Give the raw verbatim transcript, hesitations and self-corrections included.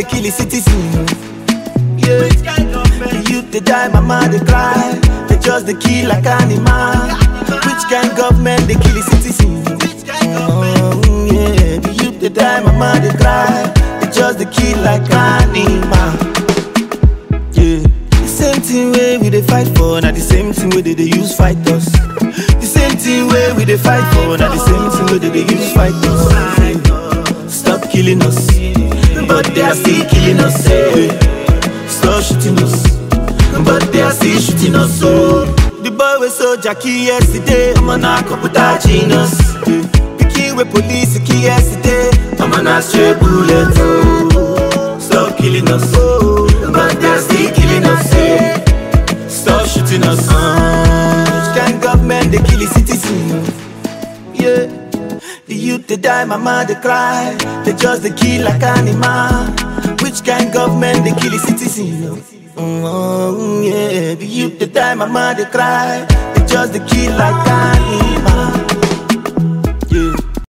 kill the citizen. Yeah, the youth they die, mama they cry. They just they kill like animal. Which kind of government they kill the citizen? Oh, yeah, the youth they die, mama they cry. They just they kill like animal. Yeah, the same thing way we they fight for, not the same thing way they, they use fight us. The same thing way we they fight for, not the same thing way they, they use fight us. Yeah. Stop killing us, but they are still killing us. Yeah. Stop shooting us, but they are still shooting us. So the boy was so Jackie yesterday, I'm on a computer genius. Picking with police key yesterday, I'm on a straight bullet. Oh, stop killing us, but they are still killing us. Yeah. Stop shooting us. Uh, which kind of government they kill the citizen? Yeah, the youth they die, mama they cry. They just they kill like animal. Which kind of government they kill the citizen? Oh, yeah, the youth they die, mama they cry. They just they kill like animal.